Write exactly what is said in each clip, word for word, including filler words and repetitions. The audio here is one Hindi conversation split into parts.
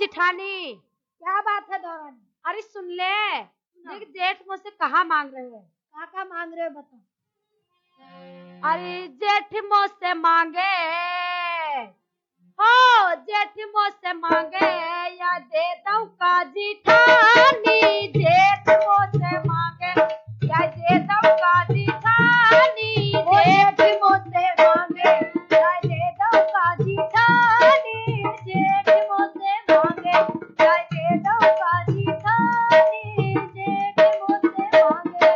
जिठानी, क्या बात है दौरानी? अरे सुन ले, देख जेठ मुझसे कहाँ मांग रहे हैं। कहाँ का मांग रहे हो बता। अरे जेठ मुझसे मांगे हो, जेठ मुझसे मांगे या दे दऊं का जिठानी। जेठ मुझसे मांगे या दे दऊं का जिठानी। जेठ मुझसे मांगे या दे दऊं का जिठानी। जेठ मुझसे मांगे या दे दऊं का जिठानी। जेठ मुझसे मांगे।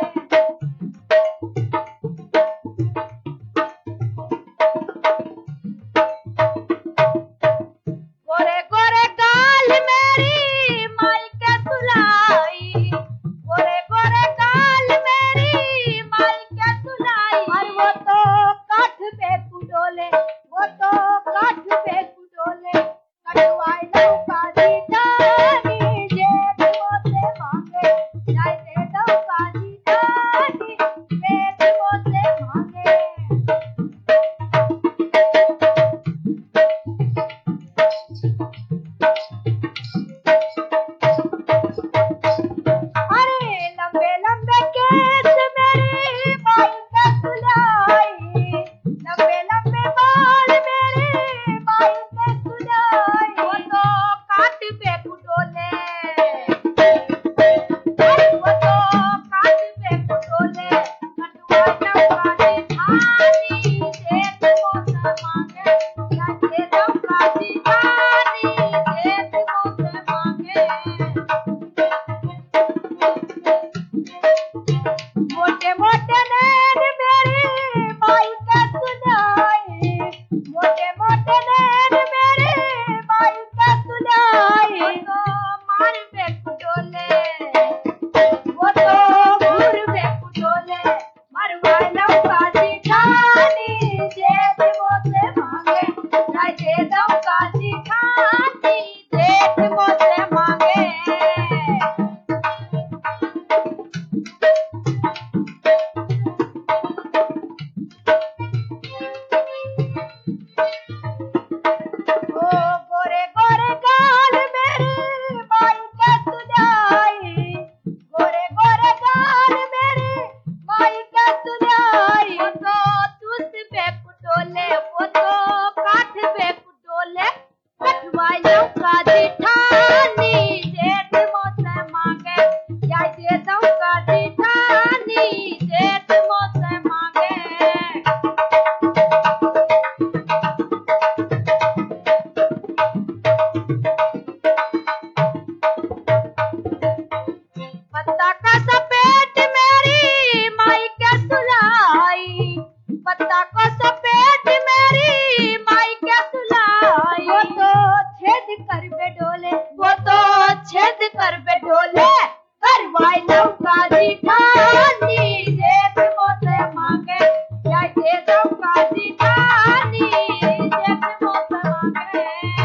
गोरे गोरे गाल मेरी माई के सुलाई, गोरे गोरे गाल मेरी माई के सुलाई। और वो तो काठ पे कुडोले, वो तो काठ पे कुडोले, कटवाई लऊं का जिठानी। जेठ मुझसे मांगे या दे दऊं का जिठानी। जेठ मुझसे मांगे। अरे लंबे लंबे केस मेरी माई के सुलाई, लंबे लंबे बाल मेरी माई के सुलाई। वो तो काट पे कुडोले, वो तो काठ पे कुडोले, कटवाई लऊं का जिठानी। जेठ मुझसे मांगे या दे दऊं का जिठानी। जेठ मुझसे मांगे। मोटे मोटे नैन मेरी माई के सुलाई, मोटे मोटे नैन मेरी माई के सुलाई। वो तो मार पे कुडोले, वो तो घूर पे कुडोले, मरवाई लऊं का जिठानी। जेठ मुझसे मांगे या दे दऊं का जिठानी। जेठ मुझसे मांगे। ओ गोरे गोरे गाल मेरी माई के सुलाई, गोरे गोरे गाल मेरी माई के सुलाई। वो तो दूध पे कुडोले, वो तो काठ पे कुडोले, कटवाई लऊं का जिठानी। जेठ मुझसे मांगे या दे दऊं का जिठानी। जेठ मुझसे मांगे। पत्ता का सपेट मेरी माई के सुलाई, पत्ता को सपेट मेरी माई के सुलाई। वो तो छेद कर पे डोले, वो तो छेद कर पे डोले, करवाई लऊं का जिठानी। जेठ मुझसे मांगे या दे दऊं का जिठानी। जेठ मुझसे मांगे।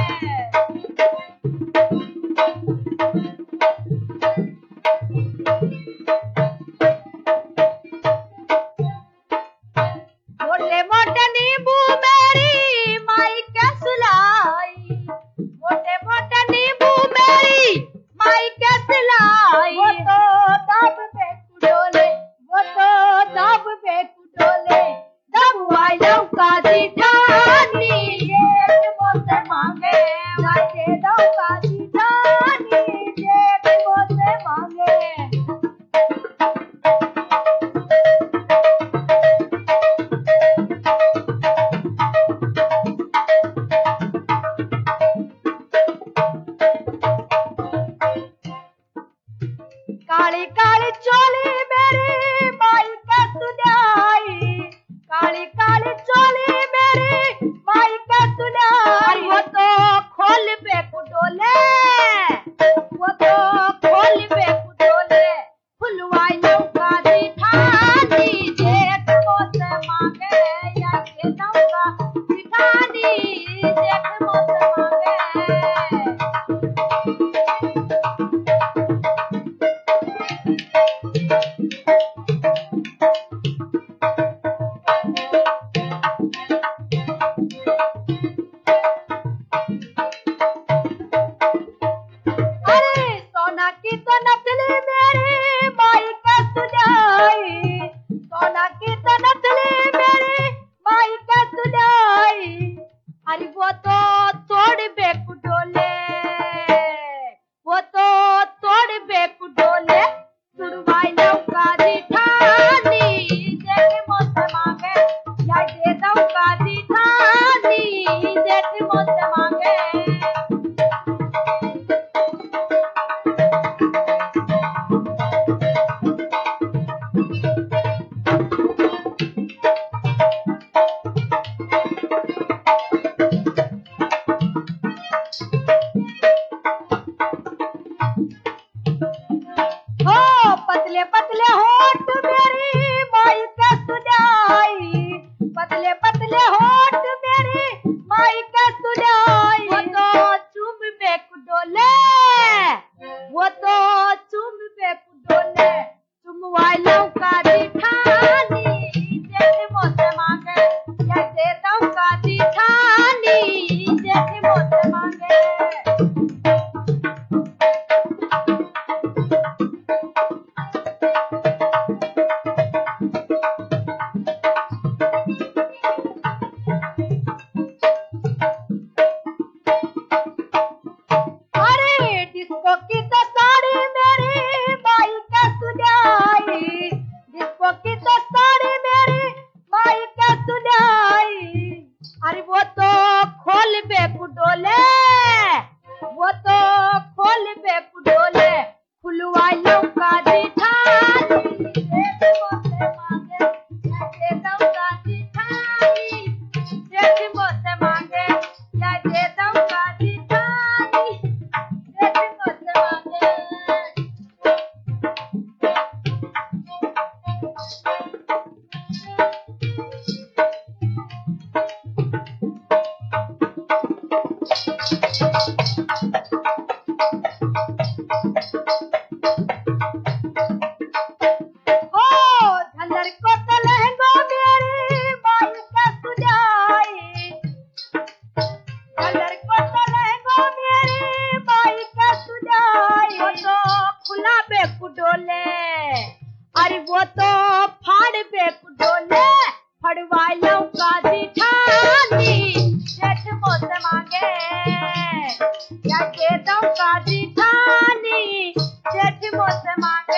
मोटे मोटे नींबू मेरी माई के सुलाई, मोटे मोटे नींबू मेरी माई के सुलाई। वो तो दाब पे कुडोले, वो तो दाब पे कुडोले, दबवाई लऊं का जिठानी। जेठ मुझसे मांगे या दे दऊं का जिठानी। जेठ मुझसे मांगे। काली काली चोली मेरी माई के सुलाई, काली काली चोली मेरी माई के सुलाई। वो तो खोल पे कुडोले, वो तो खोल पे कुडोले, खुलवाई लऊं का जिठानी। जेठ मुझसे मांगे या दे दऊं का जिठानी। जेठ मुझसे मांगे। की तो नथली मेरी माई का सुजाई, सोना की तो नथली मेरी माई का सुजाई। अरे वो तो तोड़ बेकु डोले, वो तो तोड़ बेकु डोले, सुड़वाई नौका दिठानी जेठ मोसे मांगे, या दे नौका दिठानी जेठ मोसे मांगे। हो पतले पतले होठ मेरी माई का सुजाई, पतले पतले होठ मेरी माई का सुजाई। वो तो चुम बेकु डोले, वो तो चुम बेकु डोले, चुमवाई लौका दिठानी जेठ मोसे मांगे, या दे लौका दिठानी जेठ मोसे मांगे। अरे डिस्को की तो साड़ी मेरी माई का सुजाई, डिस्को की तो साड़ी मेरी माई का सुजाई। अरे वो तो खोल बेकु डोले, वो तो खोल बेकु डोले, खुलवाई लौका दिठानी जेठ मोसे मांगे, या दे लौका दिठानी जेठ मोसे मांगे, या दे लौका दिठानी जेठ मोसे मांगे। हो झल्लर को तो लहंगो मेरी माई का सुजाई, झल्लर को तो लहंगो मेरी माई का सुजाई। वो तो खुला बेकु डोले, अरे वो तो फाड़ बेकु डोले, फड़वाई लौका दिठानी जेठ मोसे मांगे, या दे लौका दिठानी जेठ मोसे मांगे।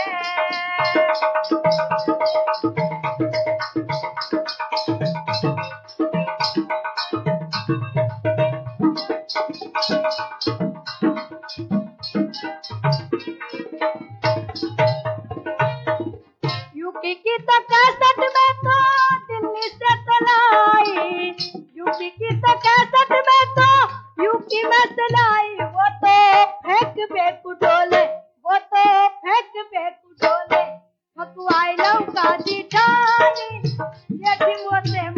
यूपी की तो कैसेट में तो दिल्ली से चलाई, यूपी की तो कैसेट में तो यूपी में चलाई। वो तो फेंक बेकु डोले, वो तो फेंक बेकु डोले, ठकुआई लौका दिठानी जेठ मोसे